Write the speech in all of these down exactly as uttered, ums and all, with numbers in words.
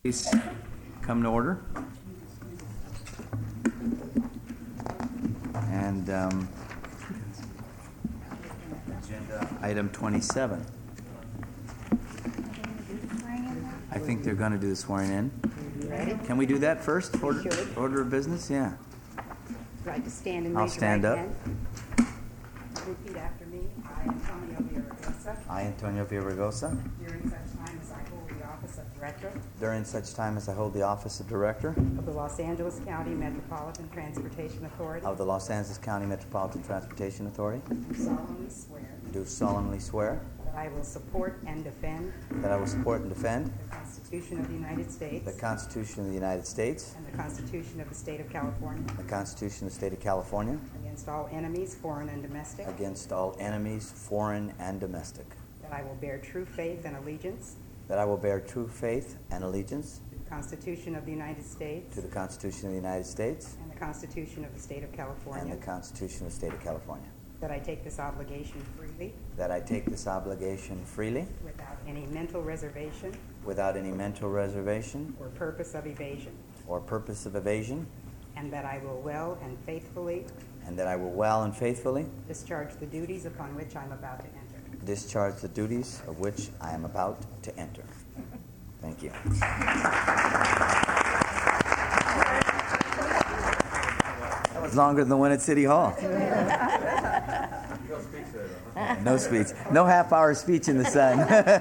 Please come to order. And um, agenda item twenty-seven. I think they're going to do the swearing in. Ready? Can we do that first? Order, Should. order of business? Yeah. Would like to stand and I'll raise your stand right up. hand. Repeat after me. I, Antonio Villaraigosa, I, Antonio Villaraigosa, during such time as I hold the office of Director during such time as I hold the office of Director of the Los Angeles County Metropolitan Transportation Authority, of the Los Angeles County Metropolitan Transportation Authority, do solemnly swear do solemnly swear that I will support and defend that I will support and defend the Constitution of the United States the Constitution of the United States, and the Constitution of the State of California the Constitution of the State of California, against all enemies, foreign and domestic, against all enemies, foreign and domestic, that I will bear true faith and allegiance that I will bear true faith and allegiance to the Constitution of the United States to the Constitution of the United States and the Constitution of the State of and California, the Constitution of the State of California, that I take this obligation freely that I take this obligation freely without any mental reservation without any mental reservation or purpose of evasion, or purpose of evasion, and that I will well and faithfully and that I will well and faithfully discharge the duties upon which I am about to enter. discharge the duties of which I am about to enter. Thank you. That was longer than the one at City Hall. No speech. No half-hour speech in the sun.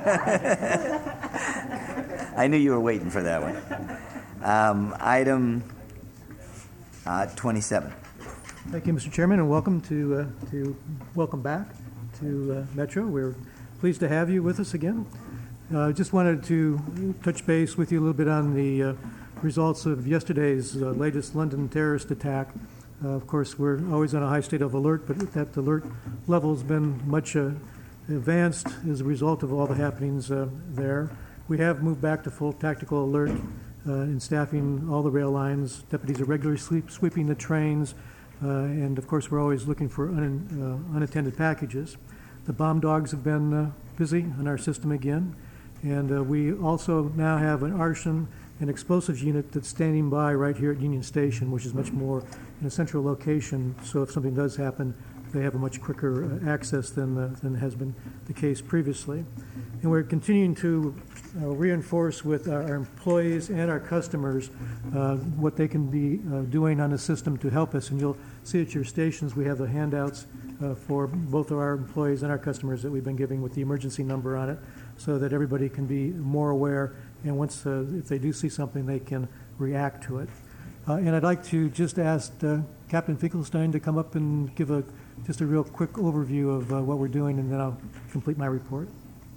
I knew you were waiting for that one. Um, item uh, twenty-seven. Thank you, Mister Chairman, and welcome to uh, to welcome back to uh, Metro. We're pleased to have you with us again. Uh, just wanted to touch base with you a little bit on the uh, results of yesterday's uh, latest London terrorist attack. Uh, of course, we're always on a high state of alert, but that alert level has been much uh, advanced as a result of all the happenings uh, there. We have moved back to full tactical alert uh, in staffing all the rail lines. Deputies are regularly sweep, sweeping the trains, uh, and of course, we're always looking for un, uh, unattended packages. The bomb dogs have been uh, busy on our system again, and uh, we also now have an arson and explosives unit that's standing by right here at Union Station, which is much more in a central location, so if something does happen, they have a much quicker uh, access than, uh, than has been the case previously. And we're continuing to uh, reinforce with our, our employees and our customers uh, what they can be uh, doing on the system to help us. And you'll see at your stations we have the handouts uh, for both of our employees and our customers that we've been giving with the emergency number on it, so that everybody can be more aware, and once uh, if they do see something, they can react to it. Uh, and I'd like to just ask uh, Captain Finkelstein to come up and give a just a real quick overview of uh, what we're doing, and then I'll complete my report.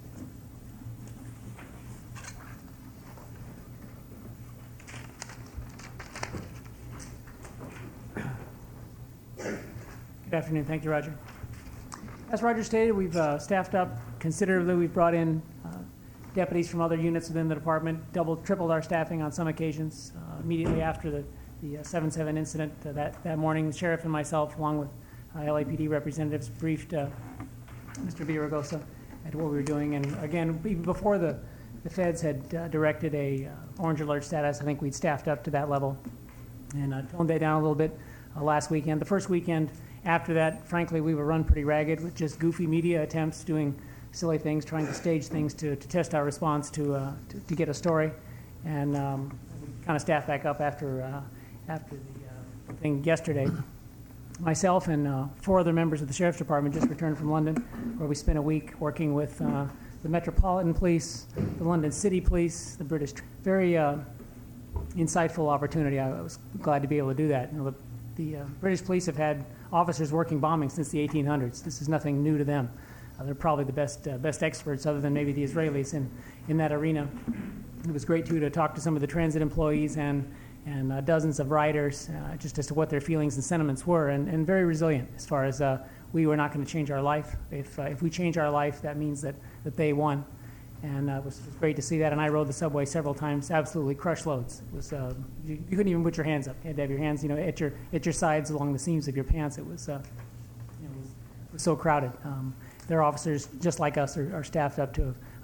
Good afternoon. Thank you, Roger. As Roger stated, we've uh, staffed up considerably. We've brought in uh, deputies from other units within the department, doubled, tripled our staffing on some occasions. Uh, immediately after the, the uh, seven seven incident uh, that, that morning, the sheriff and myself, along with uh, L A P D representatives, briefed uh, Mister Villaraigosa at what we were doing. And again, even before the, the feds had uh, directed a uh, orange alert status, I think we'd staffed up to that level and uh, toned that down a little bit uh, last weekend. The first weekend after that, frankly, we were run pretty ragged with just goofy media attempts, doing silly things, trying to stage things to, to test our response to, uh, to to get a story, and um, we kind of staffed back up after uh, after the uh, thing yesterday. Myself and uh, four other members of the Sheriff's Department just returned from London, where we spent a week working with uh, the Metropolitan Police, the London City Police, the British. Very uh, insightful opportunity. I was glad to be able to do that. You know, the the uh, British police have had officers working bombing since the eighteen hundreds. This is nothing new to them. Uh, they're probably the best uh, best experts, other than maybe the Israelis, in, in that arena. It was great, too, to talk to some of the transit employees and, and uh, dozens of riders, uh, just as to what their feelings and sentiments were, and, and very resilient as far as uh, we were not going to change our life. If uh, if we change our life, that means that, that they won. And uh, it was, was great to see that. And I rode the subway several times, absolutely crushed loads. It was uh, you, you couldn't even put your hands up. You had to have your hands, you know, at your at your sides along the seams of your pants. It was, uh, you know, it was, it was so crowded. Um, their officers, just like us, are, are staffed up to a,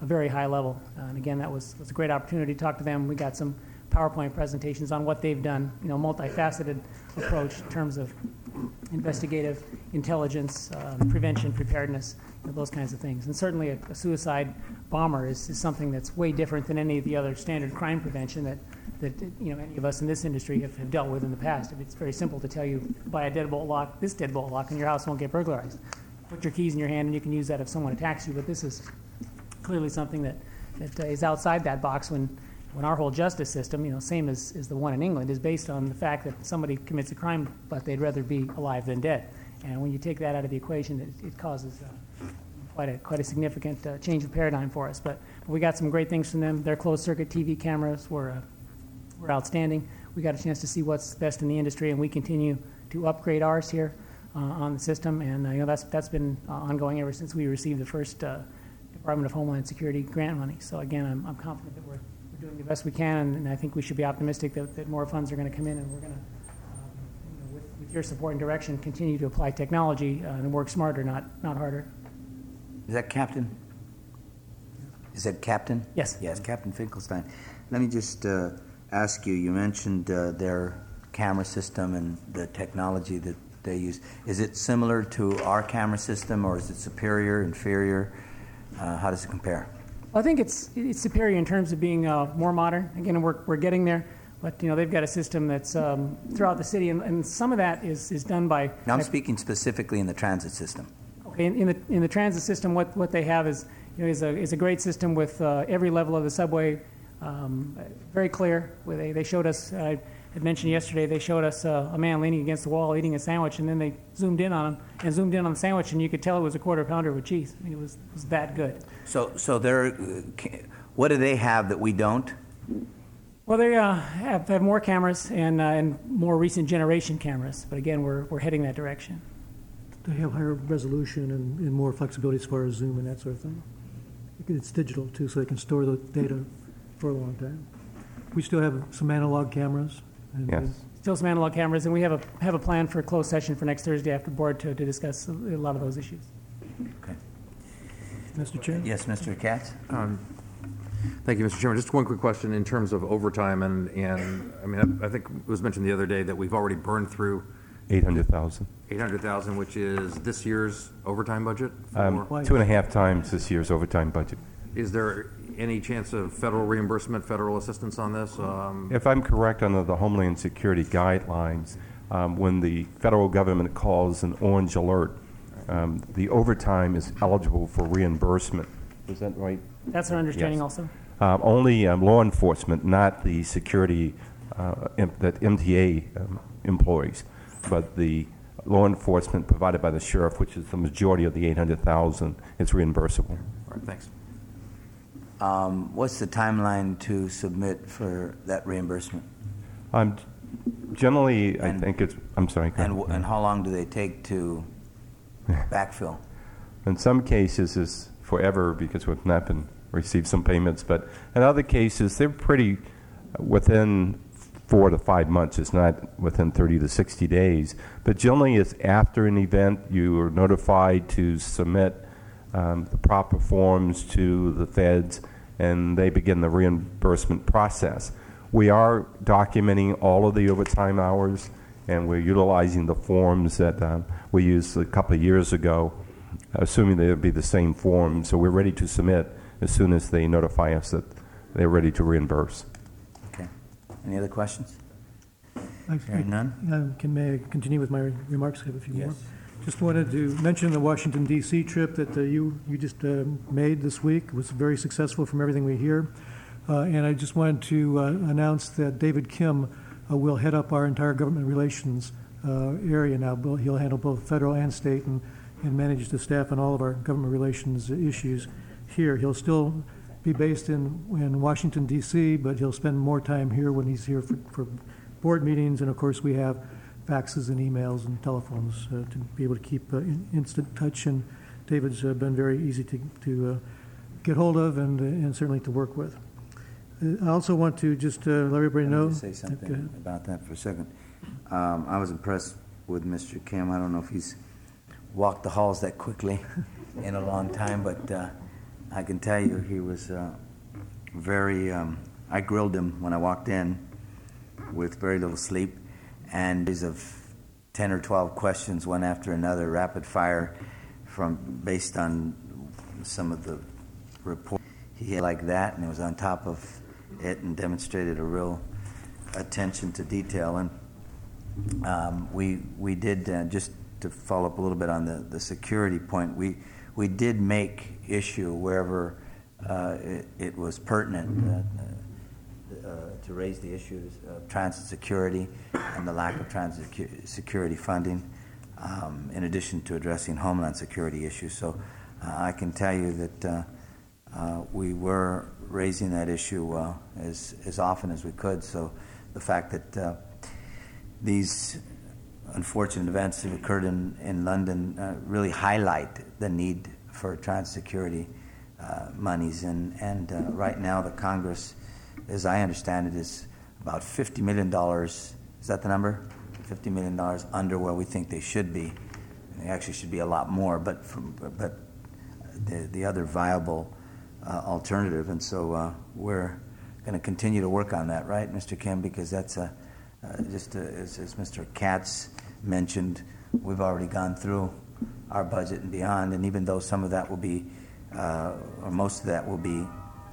a very high level. Uh, and again, that was, was a great opportunity to talk to them. We got some PowerPoint presentations on what they've done, you know, multifaceted approach in terms of investigative intelligence, um, prevention, preparedness, you know, those kinds of things. And certainly a, a suicide bomber is, is something that's way different than any of the other standard crime prevention that, that you know, any of us in this industry have, have dealt with in the past. It's very simple to tell you, buy a deadbolt lock, this deadbolt lock, and your house won't get burglarized. Put your keys in your hand and you can use that if someone attacks you, but this is clearly something that, that uh, is outside that box when when our whole justice system, you know, same as, as the one in England, is based on the fact that somebody commits a crime, but they'd rather be alive than dead. And when you take that out of the equation, it, it causes uh, quite a quite a significant uh, change of paradigm for us. But we got some great things from them. Their closed-circuit T V cameras were uh, were outstanding. We got a chance to see what's best in the industry, and we continue to upgrade ours here uh, on the system. And uh, you know, that's that's been uh, ongoing ever since we received the first uh, Department of Homeland Security grant money. So again, I'm, I'm confident that we're doing the best we can, and, and I think we should be optimistic that, that more funds are going to come in, and we're going to, um, you know, with, with your support and direction, continue to apply technology uh, and work smarter, not not harder. Is that Captain? Is that Captain? Yes. Yes, Captain Finkelstein. Let me just uh, ask you, you mentioned uh, their camera system and the technology that they use. Is it similar to our camera system, or is it superior, inferior? Uh, how does it compare? Well, I think it's it's superior in terms of being uh, more modern. Again, we're we're getting there, but you know they've got a system that's um, throughout the city, and, and some of that is, is done by. Now I'm by, speaking specifically in the transit system. Okay, in, in the in the transit system, what, what they have is you know is a is a great system with uh, every level of the subway, um, very clear. Where they, they showed us, I had mentioned yesterday, they showed us uh, a man leaning against the wall eating a sandwich, and then they zoomed in on him and zoomed in on the sandwich, and you could tell it was a quarter pounder with cheese. I mean, it was it was that good. So, so they're, what do they have that we don't? Well, they uh, have, have more cameras and uh, and more recent generation cameras, but again, we're we're heading that direction. They have higher resolution and, and more flexibility as far as zoom and that sort of thing. It's digital, too, so they can store the data for a long time. We still have some analog cameras. And, Yes. uh, Still some analog cameras, and we have a have a plan for a closed session for next Thursday after board to, to discuss a, a lot of those issues. Okay. Mister Chair? Yes, Mister Katz? Um, Thank you, Mister Chairman. Just one quick question in terms of overtime, and, and I mean, I, I think it was mentioned the other day that we've already burned through eight hundred thousand. eight hundred thousand, which is this year's overtime budget. For, Um, two and a half times this year's overtime budget. is there any chance of federal reimbursement, federal assistance on this? Um, If I'm correct, under the Homeland Security guidelines, um, when the federal government calls an orange alert, um, the overtime is eligible for reimbursement. Is that right? That's our understanding Yes. also. Uh, only um, law enforcement, not the security uh, imp- that M T A um, employs, but the law enforcement provided by the sheriff, which is the majority of the eight hundred thousand, is reimbursable. all right, thanks. Um, what's the timeline to submit for that reimbursement? Um, generally, I And- think it's. I'm sorry. go And, ahead. and how long do they take to backfill? In some cases, it's forever because we've not been received some payments, but in other cases, they're pretty within four to five months. It's not within thirty to sixty days. But generally, it's after an event. You are notified to submit um, the proper forms to the feds, and they begin the reimbursement process. We are documenting all of the overtime hours, and we're utilizing the forms that um, we used a couple of years ago, assuming they'll be the same forms. So we're ready to submit as soon as they notify us that they're ready to reimburse. Okay. Any other questions? I- Hearing none? Uh, Can may I continue with my remarks? I have a few more. Yes. Just wanted to mention the Washington, D C trip that uh, you you just uh, made this week. It was very successful from everything we hear. Uh, and I just wanted to uh, announce that David Kim uh, will head up our entire government relations uh, area now. Bo- He'll handle both federal and state and, and manage the staff on all of our government relations issues here. He'll still be based in, in Washington, D C, but he'll spend more time here when he's here for, for board meetings. And, of course, we have faxes and emails and telephones uh, to be able to keep uh, in instant touch. And David's uh, been very easy to, to uh, get hold of and, uh, and certainly to work with. Uh, I also want to just uh, let everybody Let know. me just say something that, uh, about that for a second. Um, I was impressed with Mister Kim. I don't know if he's walked the halls that quickly in a long time, but uh, I can tell you he was uh, very, um, I grilled him when I walked in with very little sleep, and these of ten or twelve questions, one after another, rapid fire, from based on some of the reports he had like that, and it was on top of it and demonstrated a real attention to detail. And um, we we did, uh, just to follow up a little bit on the, the security point, we we did make issue wherever uh, it, it was pertinent uh, uh, to raise the issues of transit security and the lack of transit security funding, um, in addition to addressing homeland security issues. So uh, I can tell you that uh, uh, we were raising that issue uh, as, as often as we could. So the fact that uh, these unfortunate events that occurred in, in London uh, really highlight the need for transit security uh, monies. And, and uh, right now the Congress, as I understand it, is about fifty million dollars. Is that the number? fifty million dollars under where we think they should be. They actually should be a lot more, but from, but the, the other viable uh, alternative. And so uh, we're going to continue to work on that, right, Mister Kim? Because that's a, uh, just a, as, as Mister Katz mentioned, we've already gone through our budget and beyond, and even though some of that will be, uh, or most of that will be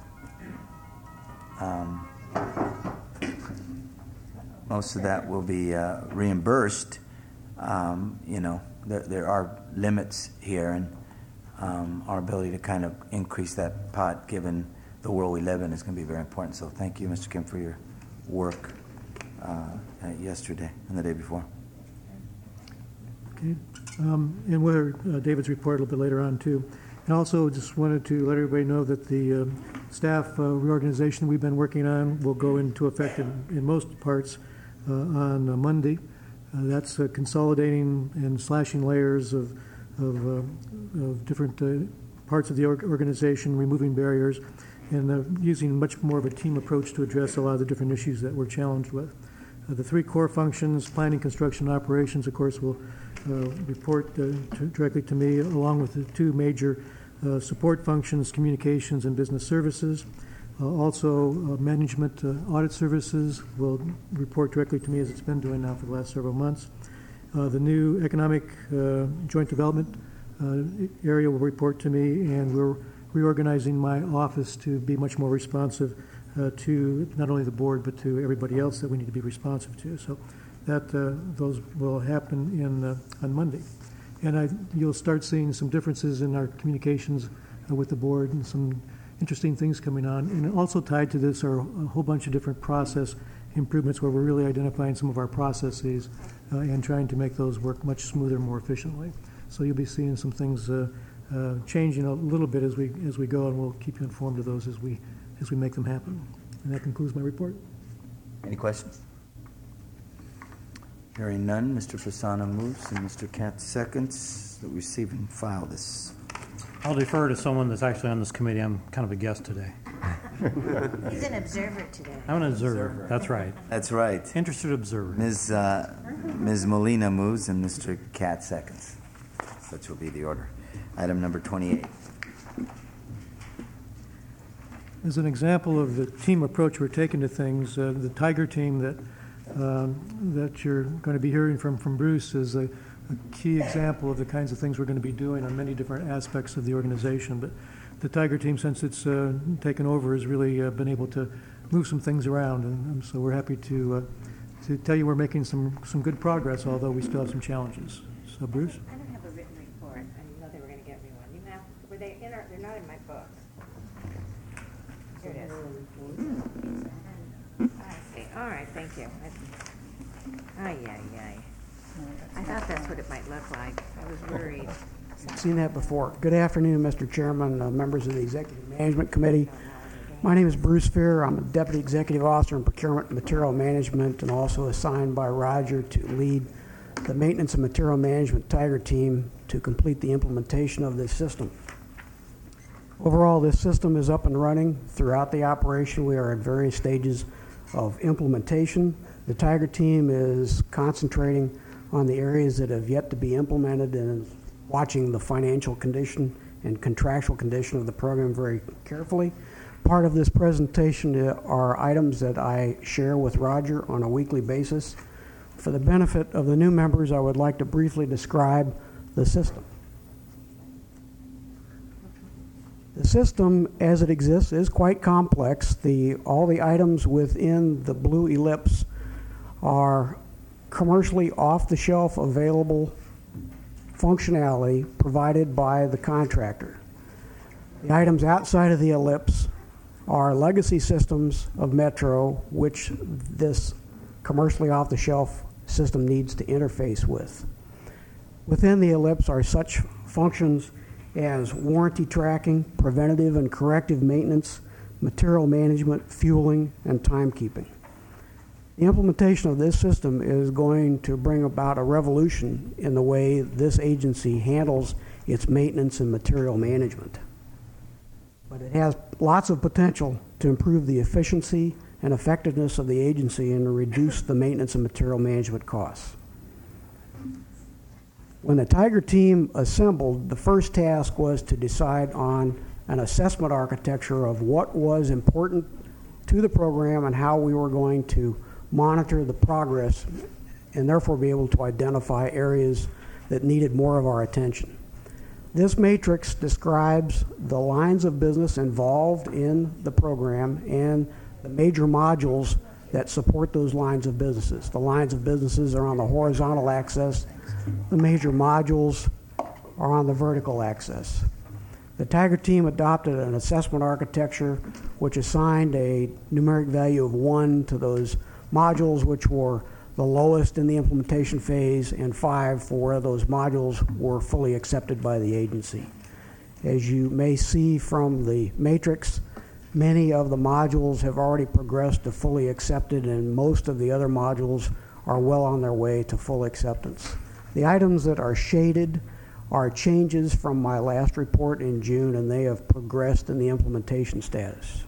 um, most of that will be uh, reimbursed, um, you know, there, there are limits here, and um, our ability to kind of increase that pot given the world we live in is going to be very important. So thank you, Mister Kim, for your work uh, yesterday and the day before. Okay. Um, and we'll hear uh, David's report a little bit later on, too. And also just wanted to let everybody know that the uh, staff uh, reorganization we've been working on will go into effect in, in most parts uh, on uh, Monday. Uh, that's uh, consolidating and slashing layers of, of, uh, of different uh, parts of the org- organization, removing barriers, and uh, using much more of a team approach to address a lot of the different issues that we're challenged with. Uh, the three core functions, planning, construction, and operations, of course, will uh, report uh, to, directly to me, along with the two major uh, support functions, communications and business services. Uh, also, uh, management uh, audit services will report directly to me, as it's been doing now for the last several months. Uh, the new economic uh, joint development uh, area will report to me, and we're reorganizing my office to be much more responsive uh, to not only the board but to everybody else that we need to be responsive to. So that uh, those will happen in uh, on Monday, and I, you'll start seeing some differences in our communications uh, with the board and some interesting things coming on. And also tied to this are a whole bunch of different process improvements where we're really identifying some of our processes uh, and trying to make those work much smoother, more efficiently. So you'll be seeing some things uh, uh, changing a little bit as we as we go, and we'll keep you informed of those as we as we make them happen. And that concludes my report. Any questions? Hearing none, Mister Fasano moves and Mister Katz seconds that we receive and file this. I'll defer to someone that's actually on this committee. I'm kind of a guest today. He's an observer today. I'm an observer. observer. That's right. That's right. Interested observer. Miz Uh, Miz Molina moves and Mister Katz seconds. Such will be the order. Item number twenty-eight. As an example of the team approach we're taking to things, uh, the Tiger team that um, that you're going to be hearing from from Bruce is a, a key example of the kinds of things we're going to be doing on many different aspects of the organization. But the Tiger team, since it's uh, taken over, has really uh, been able to move some things around, and, and so we're happy to uh, to tell you we're making some some good progress, although we still have some challenges. So, Bruce. I don't have a written report. I didn't know they were going to get me one. You have? Were they in? Our, they're not in my book. Here it is. I see. All right. Thank you. Ay, ay, ay. I thought that's what it might look like. I was worried. Seen that before. Good afternoon, Mister Chairman, uh, members of the Executive Management Committee. My name is Bruce Fear. I'm a Deputy Executive Officer in Procurement and Material Management, and also assigned by Roger to lead the Maintenance and Material Management Tiger team to complete the implementation of this system. Overall, this system is up and running throughout the operation. We are at various stages of implementation. The Tiger team is concentrating on the areas that have yet to be implemented and watching the financial condition and contractual condition of the program very carefully. Part of this presentation are items that I share with Roger on a weekly basis. For the benefit of the new members, I would like to briefly describe the system. The system as it exists is quite complex. The, all the items within the blue ellipse are commercially off-the-shelf available functionality provided by the contractor. The items outside of the ellipse are legacy systems of Metro, which this commercially off-the-shelf system needs to interface with. Within the ellipse are such functions as warranty tracking, preventative and corrective maintenance, material management, fueling, and timekeeping. The implementation of this system is going to bring about a revolution in the way this agency handles its maintenance and material management. But it has lots of potential to improve the efficiency and effectiveness of the agency and to reduce the maintenance and material management costs. When the Tiger team assembled, the first task was to decide on an assessment architecture of what was important to the program and how we were going to monitor the progress and therefore be able to identify areas that needed more of our attention. This matrix describes the lines of business involved in the program and the major modules that support those lines of businesses. The lines of businesses are on the horizontal axis. The major modules are on the vertical axis. The Tiger team adopted an assessment architecture which assigned a numeric value of one to those modules which were the lowest in the implementation phase, and five for where those modules were fully accepted by the agency. As you may see from the matrix, many of the modules have already progressed to fully accepted, and most of the other modules are well on their way to full acceptance. The items that are shaded are changes from my last report in June, and they have progressed in the implementation status.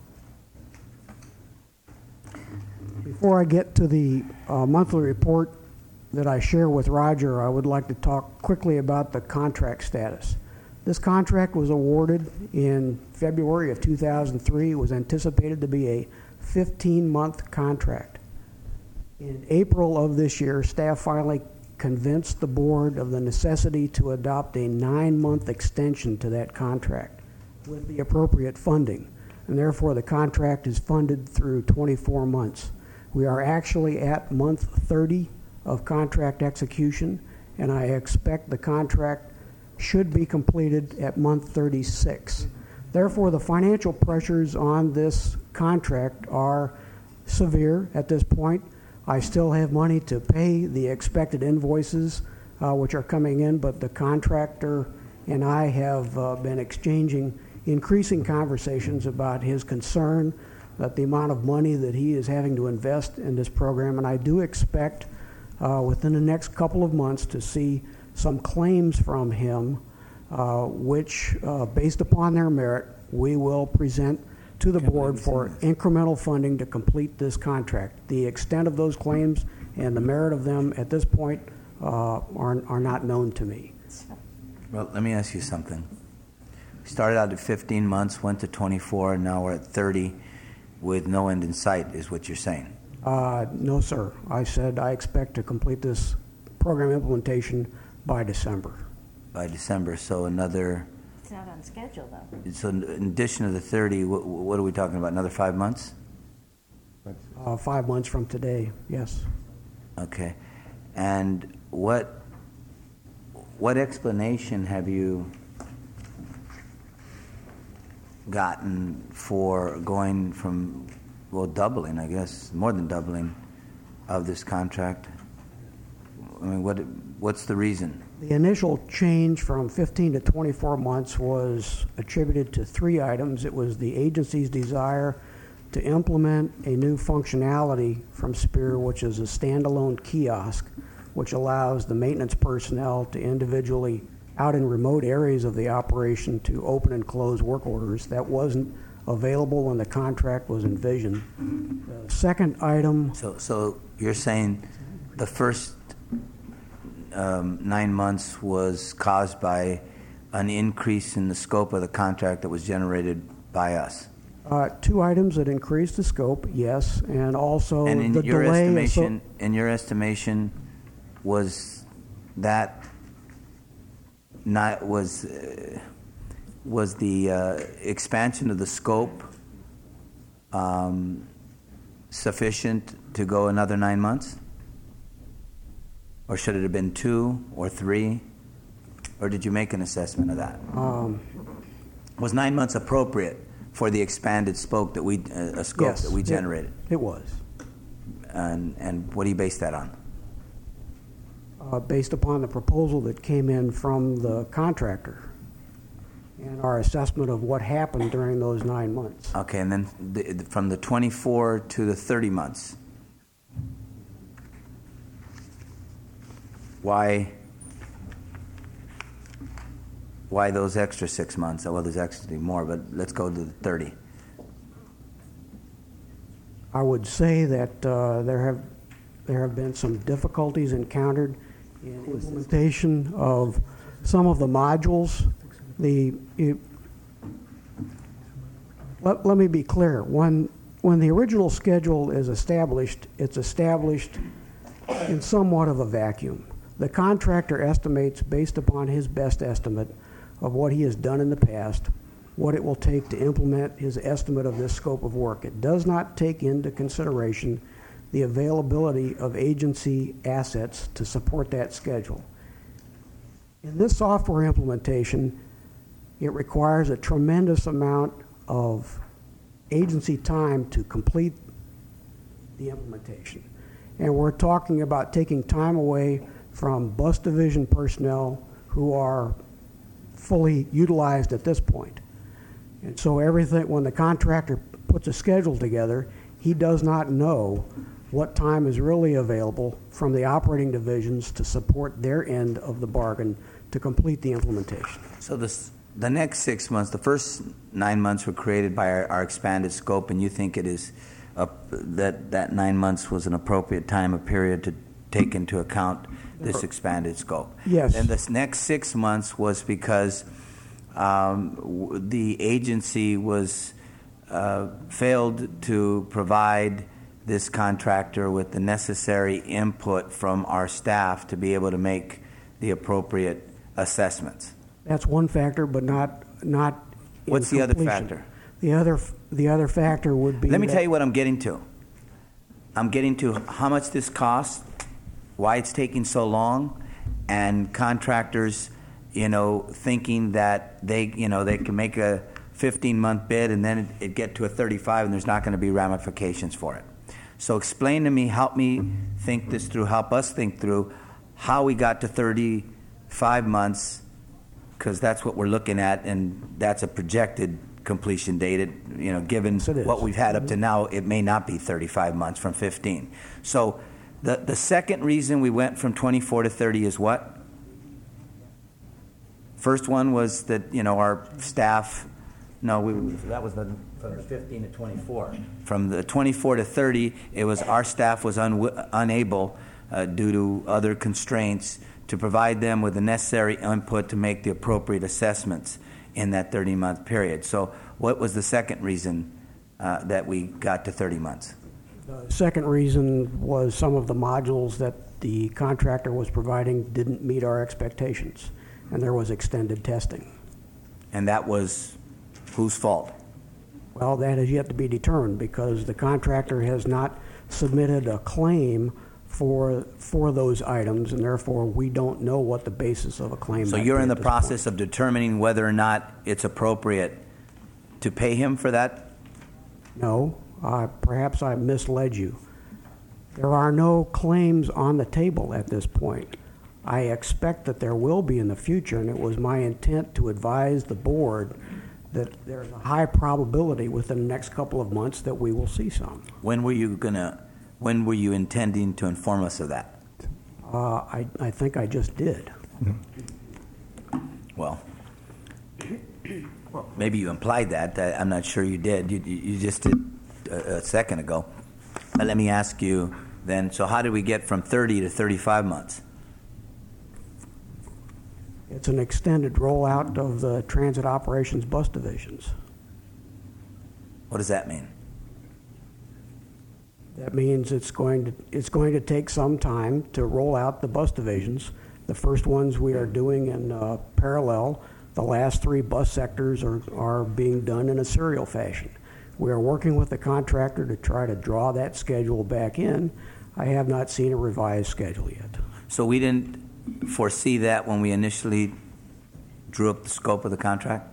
Before I get to the uh, monthly report that I share with Roger, I would like to talk quickly about the contract status. This contract was awarded in February of two thousand three. It was anticipated to be a fifteen-month contract. In April of this year, staff finally convinced the board of the necessity to adopt a nine-month extension to that contract with the appropriate funding, and therefore the contract is funded through twenty-four months. We are actually at month thirty of contract execution, and I expect the contract should be completed at month thirty-six. Therefore, the financial pressures on this contract are severe at this point. I still have money to pay the expected invoices uh, which are coming in, but the contractor and I have uh, been exchanging increasing conversations about his concern that the amount of money that he is having to invest in this program, and I do expect uh, within the next couple of months to see some claims from him, uh, which, uh, based upon their merit, we will present to the board for incremental funding to complete this contract. The extent of those claims and the merit of them at this point uh, are, are not known to me. Well, let me ask you something. We started out at fifteen months, went to twenty-four, and now we're at thirty with no end in sight, is what you're saying? Uh, no, sir. I said I expect to complete this program implementation by December. By December, so another... It's not on schedule, though. So in addition to the thirty, what, what are we talking about, another five months? Uh, five months from today, yes. Okay. And what what explanation have you gotten for going from, well, doubling, I guess, more than doubling of this contract? I mean, what what's the reason? The initial change from fifteen to twenty-four months was attributed to three items. It was the agency's desire to implement a new functionality from Spear, which is a standalone kiosk, which allows the maintenance personnel to individually, out in remote areas of the operation, to open and close work orders. That wasn't available when the contract was envisioned. The second item... So, so you're saying the first um, nine months was caused by an increase in the scope of the contract that was generated by us? Uh, Two items that increased the scope, yes, and also And in the your delay. asso- estimation, in your estimation, was that not was uh, was the uh, expansion of the scope um, sufficient to go another nine months, or should it have been two or three, or did you make an assessment of that? Um, Was nine months appropriate for the expanded scope that we uh, scope Yes, that we it- generated? It was, And and what do you base that on? uh, based upon the proposal that came in from the contractor and our assessment of what happened during those nine months. Okay, and then the, the- from the twenty-four to the thirty months, why why those extra six months? Well, there's actually more, but let's go to the thirty. I would say that uh, there have there have been some difficulties encountered in implementation of some of the modules. The it, let, let me be clear. When when the original schedule is established, it's established in somewhat of a vacuum. The contractor estimates based upon his best estimate of what he has done in the past, what it will take to implement his estimate of this scope of work. It does not take into consideration the availability of agency assets to support that schedule. In this software implementation, it requires a tremendous amount of agency time to complete the implementation. And we're talking about taking time away from bus division personnel who are fully utilized at this point. And so everything, when the contractor puts a schedule together, he does not know what time is really available from the operating divisions to support their end of the bargain to complete the implementation. So this, the next six months, the first nine months were created by our, our expanded scope, and you think it is a, that that nine months was an appropriate time, a period to take into account this expanded scope. Yes. And this next six months was because um, w- the agency was uh, failed to provide this contractor with the necessary input from our staff to be able to make the appropriate assessments. That's one factor, but not not. in What's the other completion. factor? The other the other factor would be. Let me that- tell you what I'm getting to. I'm getting to how much this costs, why it's taking so long, and contractors, you know, thinking that they, you know, they can make a fifteen-month bid and then it, it get to a thirty-five and there's not going to be ramifications for it. So explain to me, help me think this through, help us think through how we got to thirty-five months, because that's what we're looking at, and that's a projected completion date. It, you know, given Yes, it is. what we've had up to now, it may not be thirty-five months from fifteen. So the the second reason we went from twenty-four to thirty is what? First one was that, you know, our staff, no, we, that was the, from the fifteen to twenty-four. From the twenty-four to thirty, it was our staff was un, unable, uh, due to other constraints, to provide them with the necessary input to make the appropriate assessments in that thirty-month period. So what was the second reason uh, that we got to thirty months? The second reason was some of the modules that the contractor was providing didn't meet our expectations, and there was extended testing. And that was whose fault? Well, that is yet to be determined because the contractor has not submitted a claim for for those items, and therefore we don't know what the basis of a claim So might you're be in the at this process point. of determining whether or not it's appropriate to pay him for that? No, uh, perhaps I misled you. There are no claims on the table at this point. I expect that there will be in the future, and it was my intent to advise the board that there's a high probability within the next couple of months that we will see some. When were you gonna? When were you intending to inform us of that? Uh, I, I think I just did. Well, maybe you implied that. that I'm not sure you did. You, you just did a, a second ago. But let me ask you then. So how did we get from thirty to thirty-five months? It's an extended rollout of the transit operations bus divisions. What does that mean? That means it's going to it's going to take some time to roll out the bus divisions. The first ones we are doing in uh, parallel. The last three bus sectors are, are being done in a serial fashion. We are working with the contractor to try to draw that schedule back in. I have not seen a revised schedule yet. So we didn't foresee that when we initially drew up the scope of the contract?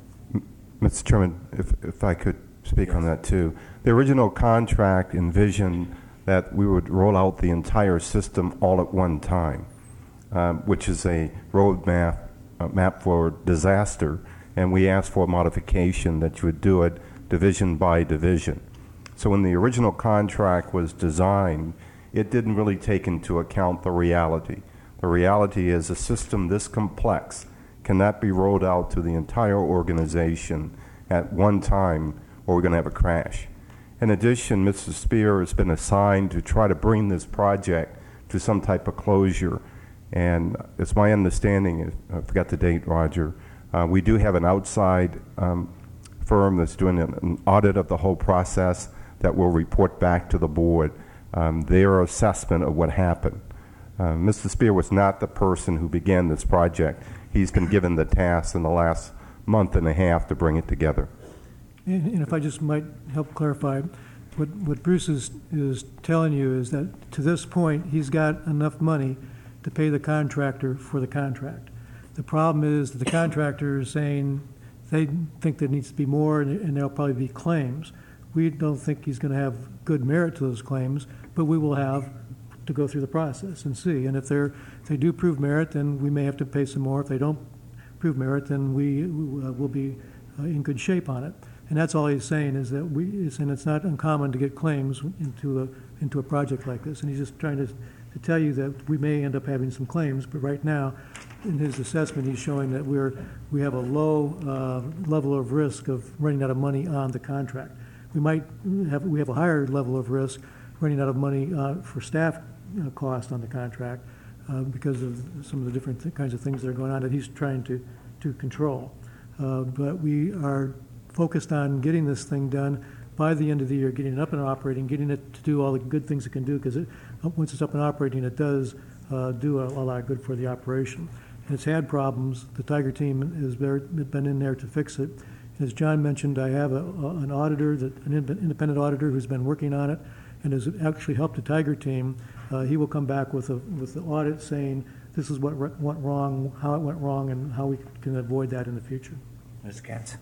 Mister Chairman, if, if I could speak on that too. The original contract envisioned that we would roll out the entire system all at one time, um, which is a roadmap uh, map for disaster, and we asked for a modification that you would do it division by division. So when the original contract was designed, it didn't really take into account the reality. The reality is a system this complex cannot be rolled out to the entire organization at one time, or we're going to have a crash. In addition, Mister Spear has been assigned to try to bring this project to some type of closure. And it's my understanding, I forgot the date, Roger, uh, we do have an outside um, firm that's doing an, an audit of the whole process that will report back to the board um, their assessment of what happened. Uh, Mister Spear was not the person who began this project. He's been given the task in the last month and a half to bring it together. And and if I just might help clarify, what, what Bruce is, is telling you is that to this point, he's got enough money to pay the contractor for the contract. The problem is that the contractor is saying they think there needs to be more, and, and there'll probably be claims. We don't think he's going to have good merit to those claims, but we will have to go through the process and see. And if they're if they do prove merit, then we may have to pay some more. If they don't prove merit, then we uh, will be uh, in good shape on it. And that's all he's saying is that we, it's, and it's not uncommon to get claims into a into a project like this. And he's just trying to, to tell you that we may end up having some claims, but right now, in his assessment, he's showing that we're we have a low uh, level of risk of running out of money on the contract. We might have we have a higher level of risk running out of money uh, for staff uh, cost on the contract uh, because of some of the different th- kinds of things that are going on that he's trying to to control. Uh, but we are focused on getting this thing done by the end of the year, getting it up and operating, getting it to do all the good things it can do, because it, once it's up and operating, it does uh, do a, a lot of good for the operation. And it's had problems. The Tiger team has been in there to fix it. As John mentioned, I have a, a, an auditor, that, an independent auditor who's been working on it and has actually helped the Tiger team. Uh, he will come back with a with the audit saying this is what re- went wrong, how it went wrong, and how we can avoid that in the future. Mister Katz.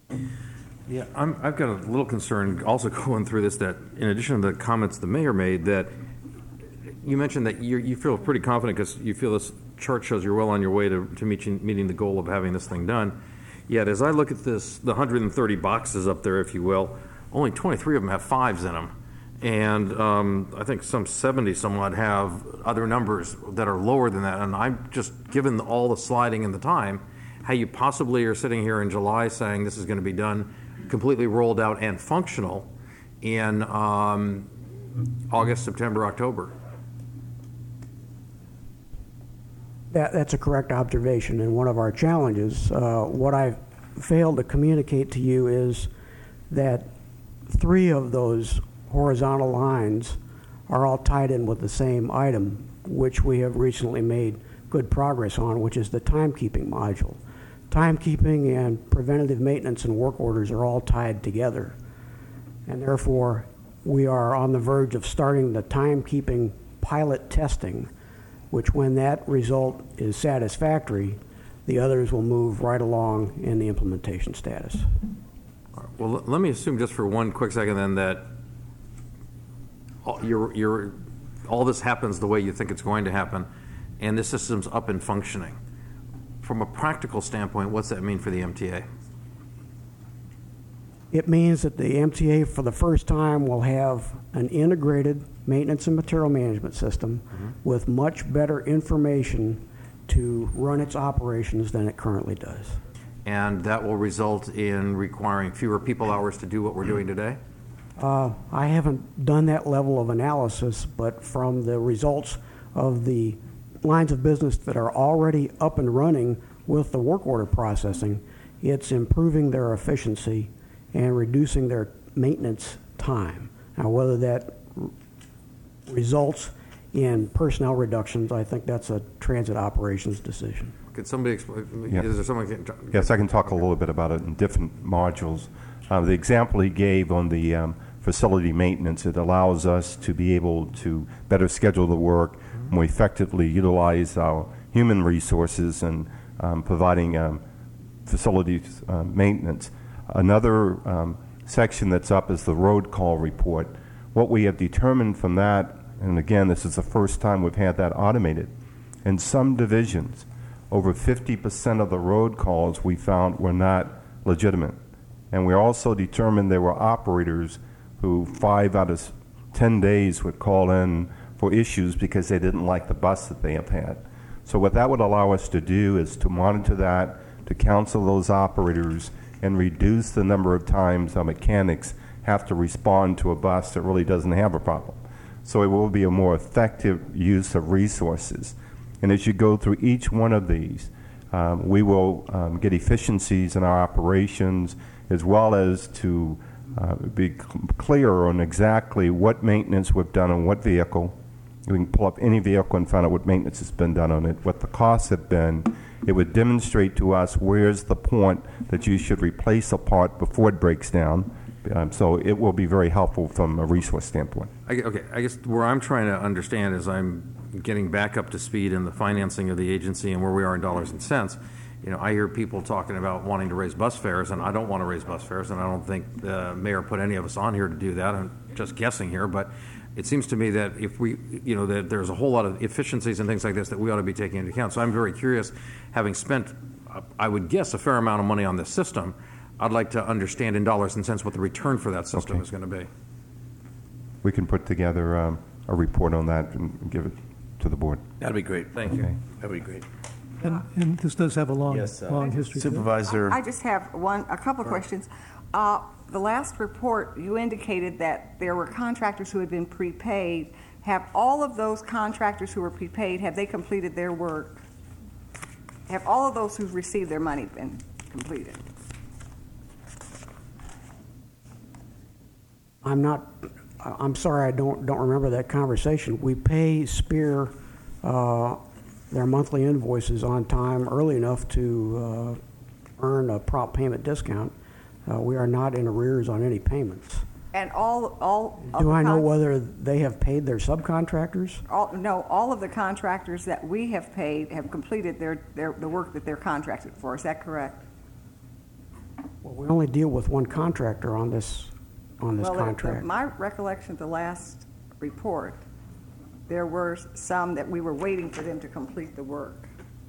Yeah, I'm, I've got a little concern also going through this, that in addition to the comments the mayor made, that you mentioned that you you feel pretty confident because you feel this chart shows you're well on your way to, to meeting, meeting the goal of having this thing done. Yet as I look at this, the one hundred thirty boxes up there, if you will, only twenty-three of them have fives in them. And um, I think some seventy some odd have other numbers that are lower than that. And I'm just, given all the sliding and the time, how you possibly are sitting here in July saying this is going to be done, completely rolled out and functional in um, August, September, October. That, that's a correct observation, and one of our challenges. Uh, what I've failed to communicate to you is that three of those horizontal lines are all tied in with the same item, which we have recently made good progress on, which is the timekeeping module. Timekeeping and preventative maintenance and work orders are all tied together, and therefore we are on the verge of starting the timekeeping pilot testing, which when that result is satisfactory, the others will move right along in the implementation status. Well, l- let me assume just for one quick second then that all, you're, you're, all this happens the way you think it's going to happen, and this system's up and functioning. From a practical standpoint, what's that mean for the M T A? It means that the M T A for the first time will have an integrated maintenance and material management system mm-hmm. with much better information to run its operations than it currently does. And that will result in requiring fewer people hours to do what we're doing today? Uh, I haven't done that level of analysis, but from the results of the lines of business that are already up and running with the work order processing, it's improving their efficiency and reducing their maintenance time. Now, whether that r- results in personnel reductions, I think that's a transit operations decision. Could somebody explain? Yeah. Is there someone? Can, Yes, I can talk a little bit about it in different modules. Uh, the example he gave on the um, facility maintenance, it allows us to be able to better schedule the work, more effectively utilize our human resources and um, providing um, facilities uh, maintenance. Another um, section that's up is the road call report. What we have determined from that, and again, this is the first time we've had that automated, in some divisions, over fifty percent of the road calls we found were not legitimate. And we also determined there were operators who five out of ten days would call in for issues because they didn't like the bus that they have had. So what that would allow us to do is to monitor that, to counsel those operators, and reduce the number of times our mechanics have to respond to a bus that really doesn't have a problem. So it will be a more effective use of resources. And as you go through each one of these, um, we will um, get efficiencies in our operations, as well as to uh, be c- clear on exactly what maintenance we've done on what vehicle. We can pull up any vehicle and find out what maintenance has been done on it, what the costs have been. It would demonstrate to us where's the point that you should replace a part before it breaks down. Um, so it will be very helpful from a resource standpoint. I, okay, I guess where I'm trying to understand is I'm getting back up to speed in the financing of the agency and where we are in dollars and cents. You know, I hear people talking about wanting to raise bus fares, and I don't want to raise bus fares, and I don't think the mayor put any of us on here to do that. I'm just guessing here, but it seems to me that if we, you know, that there's a whole lot of efficiencies and things like this that we ought to be taking into account. So I'm very curious, having spent, uh, I would guess, a fair amount of money on this system, I'd like to understand in dollars and cents what the return for that system Okay. is going to be. We can put together um, a report on that and give it to the board. That'd be great. Thank you. Okay. That'd be great. And, and this does have a long, Yes, uh, long history to it. Supervisor. I just have one, a couple of questions. Uh, The last report, you indicated that there were contractors who had been prepaid. Have all of those contractors who were prepaid, have they completed their work? Have all of those who've received their money been completed? I'm not, I- I'm sorry, I don't, don't remember that conversation. We pay Spear uh, their monthly invoices on time early enough to uh, earn a prompt payment discount. Uh, We are not in arrears on any payments. And all, all of Do the I know con- whether they have paid their subcontractors? all, no, all of the contractors that we have paid have completed their, their, the work that they're contracted for. Is that correct? Well, we only deal with one contractor on this, on this Well, the- the- contract. my recollection of the last report, there were some that we were waiting for them to complete the work.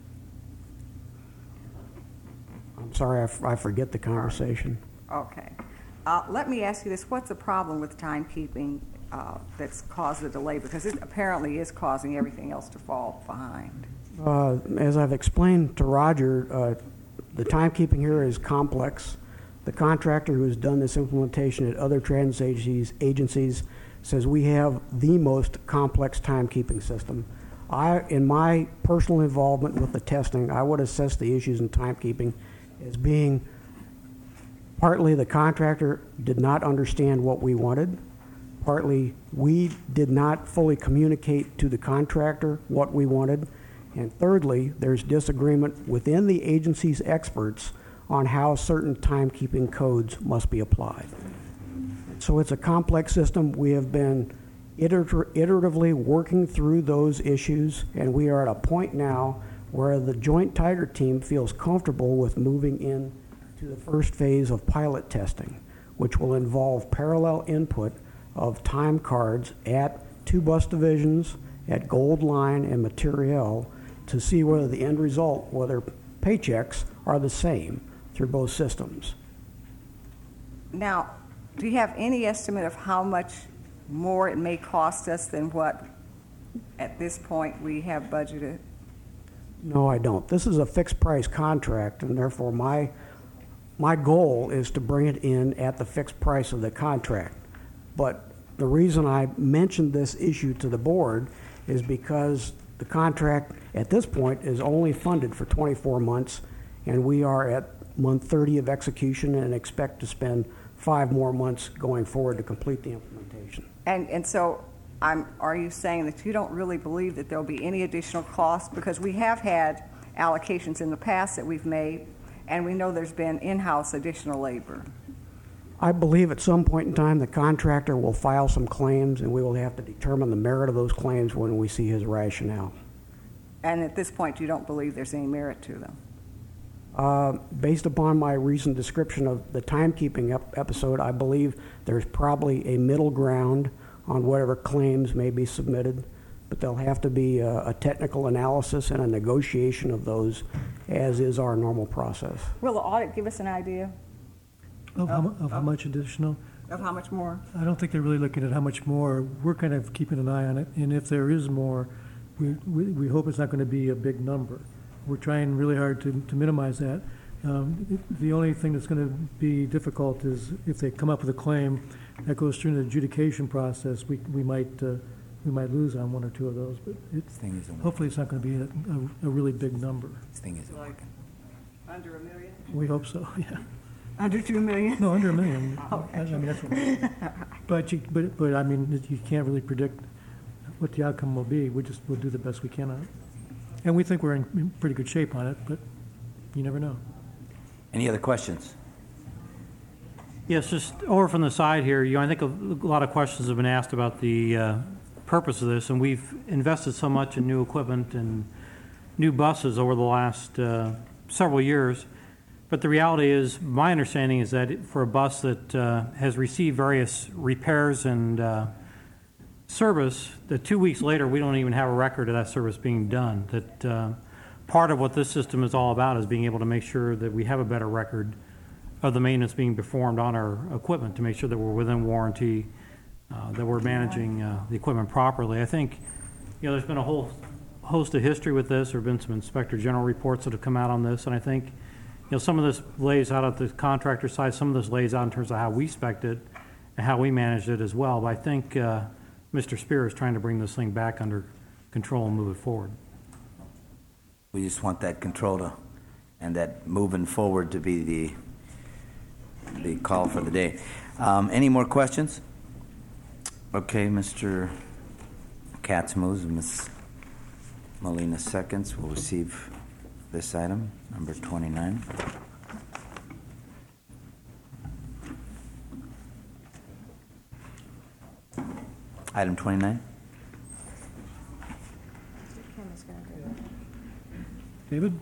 I'm sorry, I f- I forget the conversation. Okay. Uh, let me ask you this. What's the problem with timekeeping uh, that's caused the delay? Because it apparently is causing everything else to fall behind. Uh, As I've explained to Roger, uh, the timekeeping here is complex. The contractor who has done this implementation at other transit agencies, agencies says we have the most complex timekeeping system. I, in my personal involvement with the testing, I would assess the issues in timekeeping as being partly the contractor did not understand what we wanted, partly we did not fully communicate to the contractor what we wanted, and thirdly, there's disagreement within the agency's experts on how certain timekeeping codes must be applied. So it's a complex system. We have been iter- iteratively working through those issues, and we are at a point now where the Joint Tiger team feels comfortable with moving in to the first phase of pilot testing, which will involve parallel input of time cards at two bus divisions, at Gold Line and Materiel, to see whether the end result, whether paychecks are the same through both systems. Now, do you have any estimate of how much more it may cost us than what, at this point, we have budgeted? No, I don't. This is a fixed price contract, and therefore my my goal is to bring it in at the fixed price of the contract. But the reason I mentioned this issue to the board is because The contract at this point is only funded for twenty-four months, and we are at month thirty of execution and expect to spend five more months going forward to complete the implementation. And, and so I'm, are you saying that you don't really believe that there'll be any additional cost? Because we have had allocations in the past that we've made, and we know there's been in-house additional labor. I believe at some point in time the contractor will file some claims, and we will have to determine the merit of those claims when we see his rationale. And at this point, you don't believe there's any merit to them? Uh, based upon my recent description of the timekeeping ep- episode, I believe there's probably a middle ground on whatever claims may be submitted, but there'll have to be a, a technical analysis and a negotiation of those, as is our normal process. Will the audit give us an idea Of how, mu- of how much additional? of how much more? I don't think they're really looking at how much more. We're kind of keeping an eye on it, and if there is more, we, we, we hope it's not going to be a big number. We're trying really hard to, to minimize that. Um, it- the only thing that's going to be difficult is if they come up with a claim that goes through the adjudication process, we, we might uh, we might lose on one or two of those. But it's, Thing isn't hopefully it's not going to be a, a, a really big number. This thing isn't working. Under a million? We hope so. Yeah. Under two million? No, under a million. I, I mean, that's what, but you, but, but I mean, you can't really predict what the outcome will be. We just, we'll do the best we can on it. And we think we're in, in pretty good shape on it, but you never know. Any other questions? Yes, just over from the side here, you know, I think a, a lot of questions have been asked about the uh, purpose of this, and we've invested so much in new equipment and new buses over the last uh, several years. But the reality is, my understanding is that for a bus that uh, has received various repairs and uh, service, that two weeks later we don't even have a record of that service being done. That uh, part of what this system is all about is being able to make sure that we have a better record of the maintenance being performed on our equipment to make sure that we're within warranty, uh, that we're managing uh, the equipment properly. I think, you know, there's been a whole host of history with this. There have been some Inspector General reports that have come out on this, and I think, you know, some of this lays out at the contractor side, some of this lays out in terms of how we spec'd it and how we managed it as well. But I think uh, Mister Spear is trying to bring this thing back under control and move it forward. We just want that control to, and that moving forward to be the the call for the day. Um, any more questions? Okay, Mister Katz moves, Miz Molina seconds. We'll receive this item, number twenty-nine. Item twenty-nine. Kim is going to do it. David?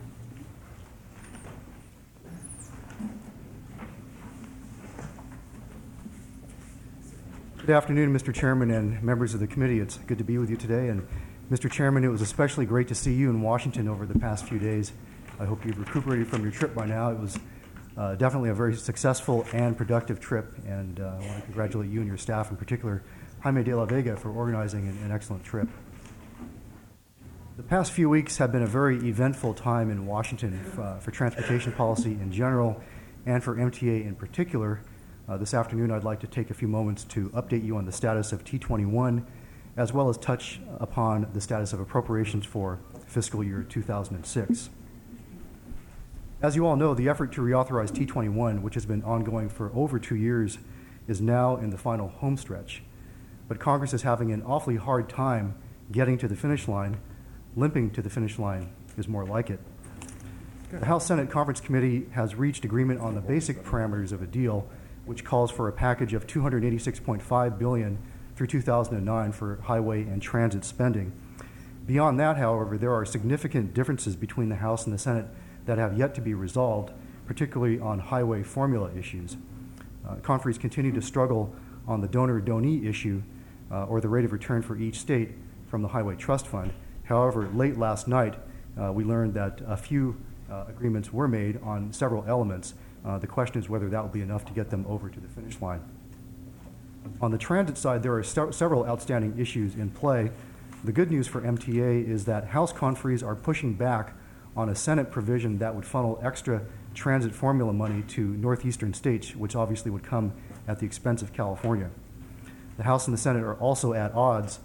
Good afternoon, Mister Chairman and members of the committee. It's good to be with you today. And Mister Chairman, it was especially great to see you in Washington over the past few days. I hope you've recuperated from your trip by now. It was uh, definitely a very successful and productive trip, and uh, I want to congratulate you and your staff, in particular Jaime de la Vega, for organizing an, an excellent trip. The past few weeks have been a very eventful time in Washington uh, for transportation policy in general and for M T A in particular. Uh, this afternoon, I'd like to take a few moments to update you on the status of T twenty-one, as well as touch upon the status of appropriations for fiscal year two thousand six. As you all know, the effort to reauthorize T twenty-one, which has been ongoing for over two years, is now in the final home stretch. But Congress is having an awfully hard time getting to the finish line. Limping to the finish line is more like it. The House-Senate Conference Committee has reached agreement on the basic parameters of a deal, which calls for a package of two hundred eighty-six point five billion dollars through two thousand nine for highway and transit spending. Beyond that, however, there are significant differences between the House and the Senate that have yet to be resolved, particularly on highway formula issues. Uh, conferees continue to struggle on the donor-donee issue, uh, or the rate of return for each state from the Highway Trust Fund. However, late last night, uh, we learned that a few uh, agreements were made on several elements. Uh, the question is whether that will be enough to get them over to the finish line. On the transit side, there are st- several outstanding issues in play. The good news for M T A is that House conferees are pushing back on a Senate provision that would funnel extra transit formula money to northeastern states, which obviously would come at the expense of California. The House and the Senate are also at odds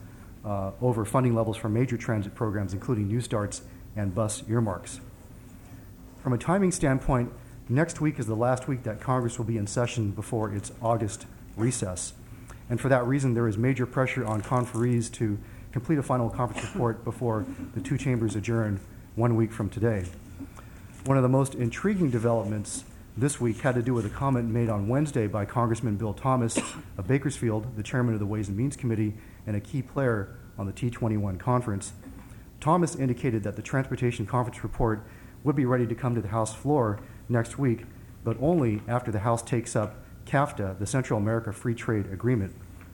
uh, over funding levels for major transit programs, including New Starts and bus earmarks. From a timing standpoint, next week is the last week that Congress will be in session before its August recess. And for that reason, there is major pressure on conferees to complete a final conference report before the two chambers adjourn one week from today. One of the most intriguing developments this week had to do with a comment made on Wednesday by Congressman Bill Thomas of Bakersfield, the chairman of the Ways and Means Committee and a key player on the T twenty-one conference. Thomas indicated that the Transportation Conference report would be ready to come to the House floor next week, but only after the House takes up CAFTA, the Central America Free Trade Agreement.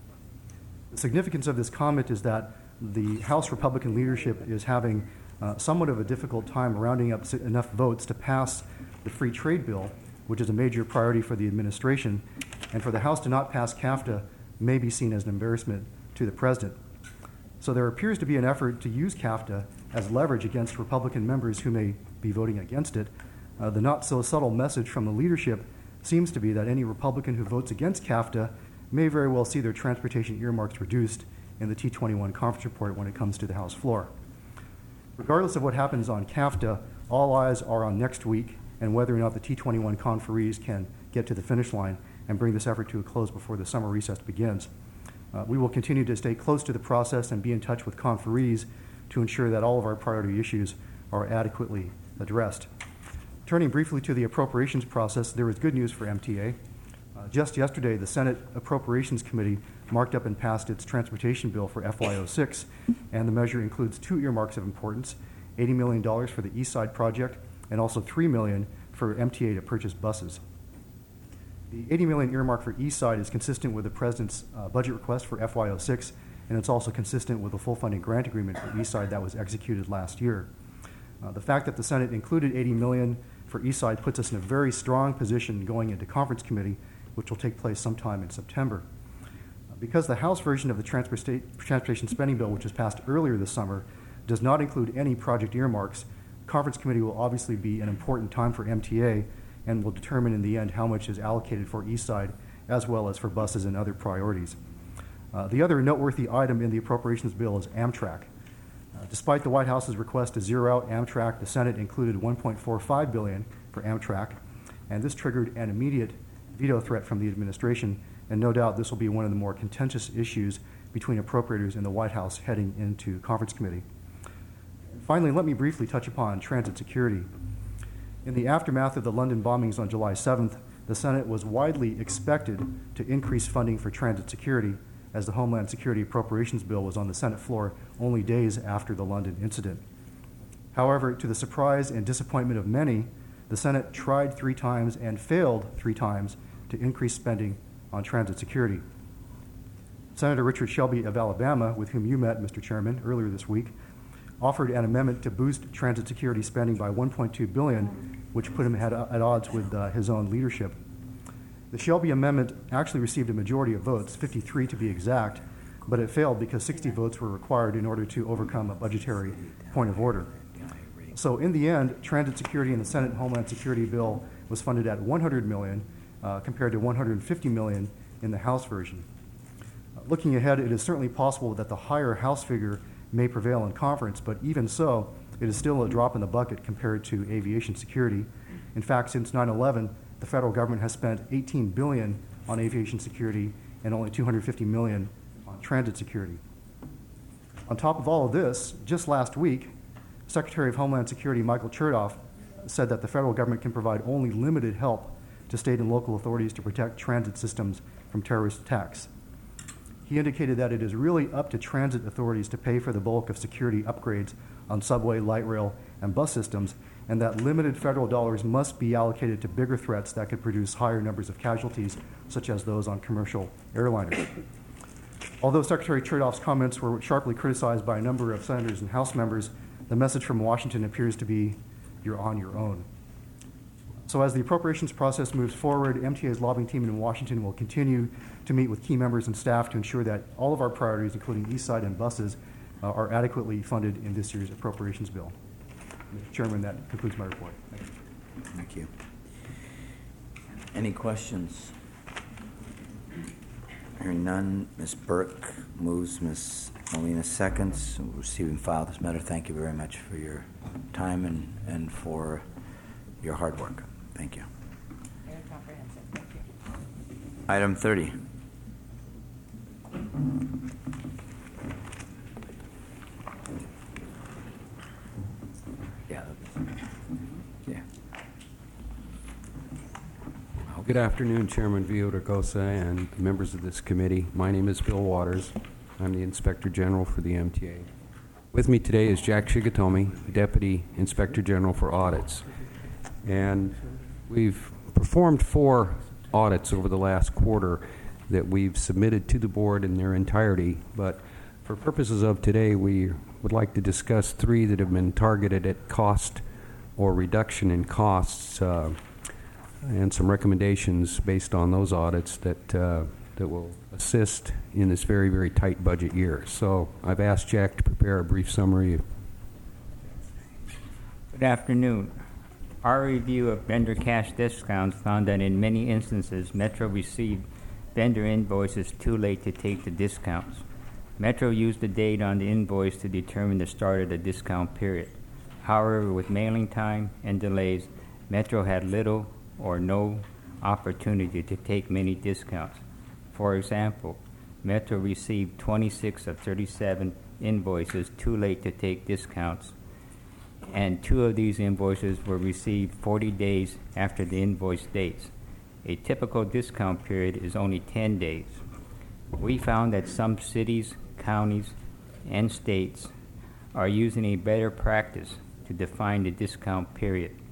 The significance of this comment is that the House Republican leadership is having uh, somewhat of a difficult time rounding up enough votes to pass the free trade bill, which is a major priority for the administration, and for the House to not pass CAFTA may be seen as an embarrassment to the president. So there appears to be an effort to use CAFTA as leverage against Republican members who may be voting against it. Uh, the not-so-subtle message from the leadership seems to be that any Republican who votes against CAFTA may very well see their transportation earmarks reduced in the T twenty-one conference report when it comes to the House floor. Regardless of what happens on CAFTA, all eyes are on next week and whether or not the T twenty-one conferees can get to the finish line and bring this effort to a close before the summer recess begins. Uh, we will continue to stay close to the process and be in touch with conferees to ensure that all of our priority issues are adequately addressed. Turning briefly to the appropriations process, there is good news for M T A. Uh, just yesterday, the Senate Appropriations Committee marked up and passed its transportation bill for F Y oh six, and the measure includes two earmarks of importance, eighty million dollars for the East Side project and also three million dollars for M T A to purchase buses. The eighty million dollars earmark for East Side is consistent with the President's uh, budget request for F Y oh six, and it's also consistent with the full funding grant agreement for East Side that was executed last year. Uh, the fact that the Senate included eighty million dollars for East Side puts us in a very strong position going into conference committee, which will take place sometime in September. Uh, because the House version of the Transporta- Transportation Spending Bill, which was passed earlier this summer, does not include any project earmarks, conference committee will obviously be an important time for M T A and will determine in the end how much is allocated for East Side as well as for buses and other priorities. Uh, the other noteworthy item in the appropriations bill is Amtrak. Uh, despite the White House's request to zero out Amtrak, the Senate included one point four five billion dollars for Amtrak, and this triggered an immediate veto threat from the administration, and no doubt this will be one of the more contentious issues between appropriators and the White House heading into conference committee. Finally, let me briefly touch upon transit security. In the aftermath of the London bombings on July seventh, the Senate was widely expected to increase funding for transit security, as the Homeland Security Appropriations Bill was on the Senate floor only days after the London incident. However, to the surprise and disappointment of many, the Senate tried three times and failed three times to increase spending on transit security. Senator Richard Shelby of Alabama, with whom you met, Mister Chairman, earlier this week, offered an amendment to boost transit security spending by one point two billion dollars, which put him at, at odds with uh, his own leadership. The Shelby amendment actually received a majority of votes, fifty-three to be exact, but it failed because sixty votes were required in order to overcome a budgetary point of order. So in the end, transit security in the Senate Homeland Security bill was funded at one hundred million dollars uh, compared to one hundred fifty million dollars in the House version. Uh, looking ahead, it is certainly possible that the higher House figure may prevail in conference, but even so, it is still a drop in the bucket compared to aviation security. In fact, since nine eleven, the federal government has spent eighteen billion dollars on aviation security and only two hundred fifty million dollars on transit security. On top of all of this, just last week, Secretary of Homeland Security Michael Chertoff said that the federal government can provide only limited help to state and local authorities to protect transit systems from terrorist attacks. He indicated that it is really up to transit authorities to pay for the bulk of security upgrades on subway, light rail, and bus systems, and that limited federal dollars must be allocated to bigger threats that could produce higher numbers of casualties, such as those on commercial airliners. Although Secretary Chertoff's comments were sharply criticized by a number of senators and House members, the message from Washington appears to be, you're on your own. So as the appropriations process moves forward, M T A's lobbying team in Washington will continue to meet with key members and staff to ensure that all of our priorities, including East Side and buses, uh, are adequately funded in this year's appropriations bill. Mister Chairman, that concludes my report. Thank you. Thank you. Any questions? Hearing none, Miz Burke moves, Miz Molina seconds. Receiving file this matter. Thank you very much for your time and, and for your hard work. Thank you. Very comprehensive. Thank you. Item thirty. Yeah. Yeah. Good afternoon, Chairman Villaraigosa and members of this committee. My name is Bill Waters. I'm the Inspector General for the M T A. With me today is Jack Shigatomi, Deputy Inspector General for Audits. And we've performed four audits over the last quarter that we've submitted to the board in their entirety. But for purposes of today, we would like to discuss three that have been targeted at cost or reduction in costs, uh, and some recommendations based on those audits that uh, that will assist in this very, very tight budget year. So I've asked Jack to prepare a brief summary. Good afternoon. Our review of vendor cash discounts found that in many instances, Metro received vendor invoices too late to take the discounts. Metro used the date on the invoice to determine the start of the discount period. However, with mailing time and delays, Metro had little or no opportunity to take many discounts. For example, Metro received twenty-six of thirty-seven invoices too late to take discounts, and two of these invoices were received forty days after the invoice dates. A typical discount period is only ten days. We found that some cities, counties, and states are using a better practice to define the discount period.